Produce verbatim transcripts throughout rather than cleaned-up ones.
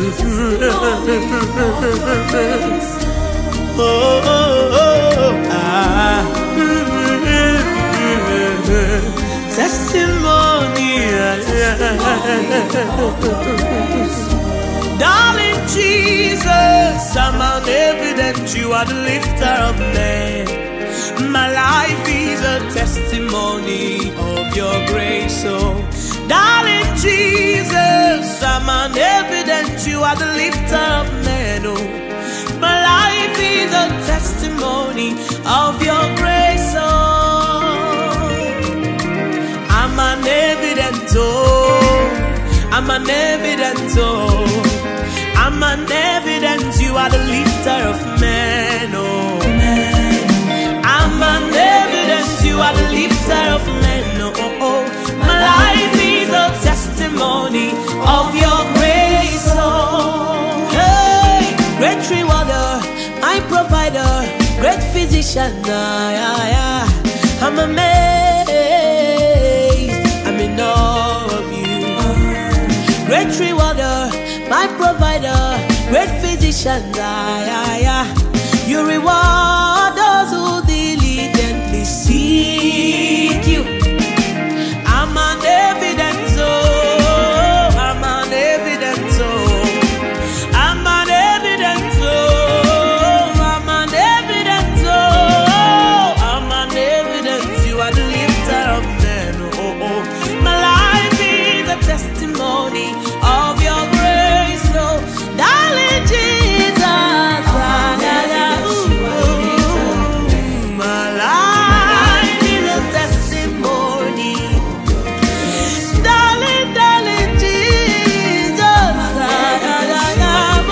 Oh, oh, oh, ah. Testimony. Darling Jesus, I'm an evidence you are the lifter of men. My life is a testimony of your grace, oh darling Jesus, I'm an evidence you are the lifter of men, oh my life is a testimony of your grace, oh I'm an evidence, oh I'm an evidence, oh I'm an evidence you are the lifter of men, oh I'm an evidence you are the lifter of men, oh, oh, oh. My life is a testimony of your grace, oh hey, great rewarder, my provider, great physician, ah, yeah, yeah. I'm amazed, I'm in awe of you. Great rewarder, my provider, great physician, ah, yeah, yeah. You reward those who diligently seek you. I'm an evidence, oh, I'm an evidence, oh, I'm an evidence, oh, I'm an evidence, oh, I'm an evidence you are the lifter of men, oh, oh. My life is a testimony of your grace, oh, darling Jesus, ah, yeah, yeah. My life is a testimony, darling, darling Jesus, ah, yeah, yeah,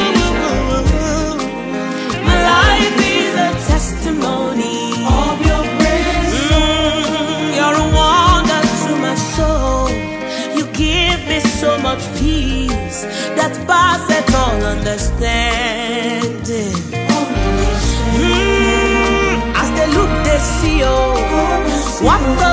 yeah. My life is a testimony of your grace, mm, you're a wonder to my soul. You give me so much peace that passeth all understanding. Mm, as they look, they see, oh, what the